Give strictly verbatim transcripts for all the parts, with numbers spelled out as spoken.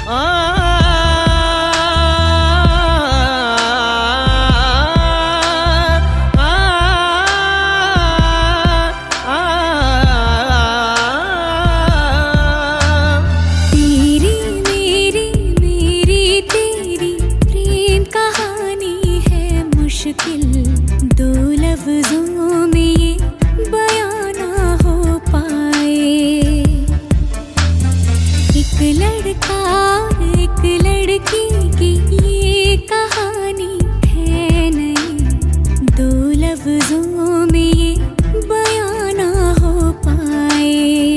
दो लफ्जों में ये बयां ना हो पाए। एक लड़का एक लड़की की ये कहानी है नहीं, दो लफ्जों में ये बयां ना हो पाए।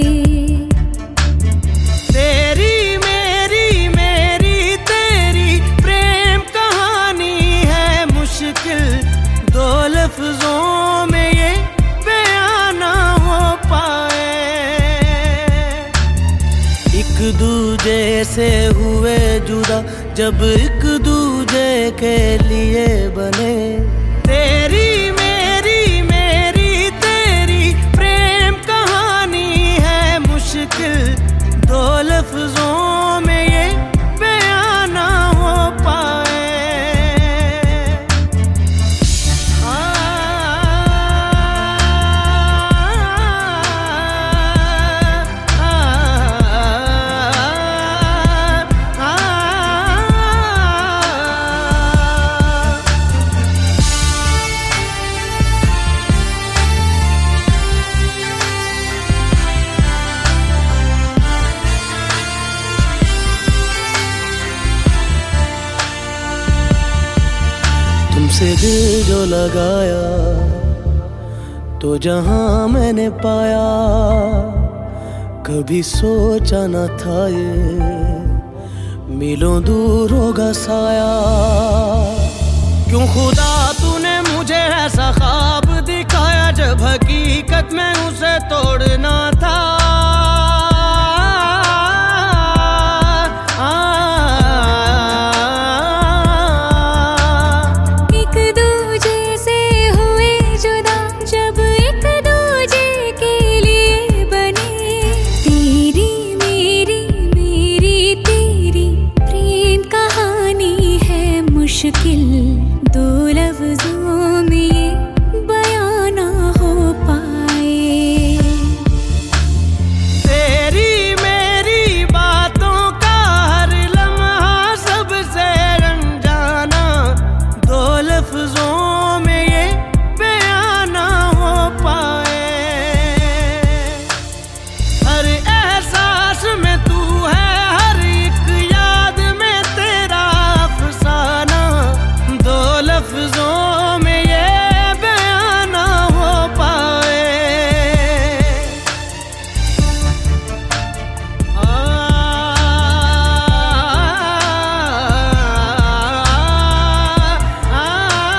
तेरी मेरी मेरी तेरी प्रेम कहानी है मुश्किल, दो लफ्जों में ये बयां ना हो पाए। एक दूजे से हुए जुदा जब एक दूजे के लिए बने। तेरी मेरी मेरी तेरी प्रेम कहानी है मुश्किल, दो लफ्जों में ये बयां ना हो पाए। तुमसे दिल जो लगाया तो जहां मैंने पाया, कभी सोचा न था ये मीलों दूर होगा साया। क्यों खुदा तूने मुझे ऐसा ख्वाब दिखाया जब हकीकत में उसे तोड़ना था। मुश्किल दो लफ्जों में ये बयां ना हो पाए। तेरी मेरी बातों का हर लम्हा सबसे अनजाना, दो लफ्जों में ये बयां ना हो पाए। हर एहसास में तू है, हर एक याद में तेरा अफसाना, दो लफ्जों में ये बयां ना हो पाए। आ, आ,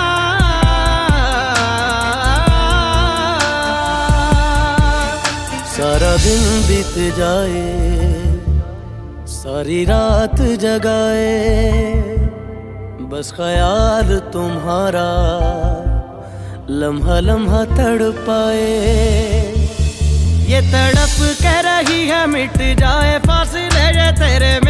सारा दिन बीत जाए, सारी रात जगाए, बस ख्याल तुम्हारा लम्हा लम्हा तड़पाए। ये तड़प कह रही है मिट जाए फासले ये तेरे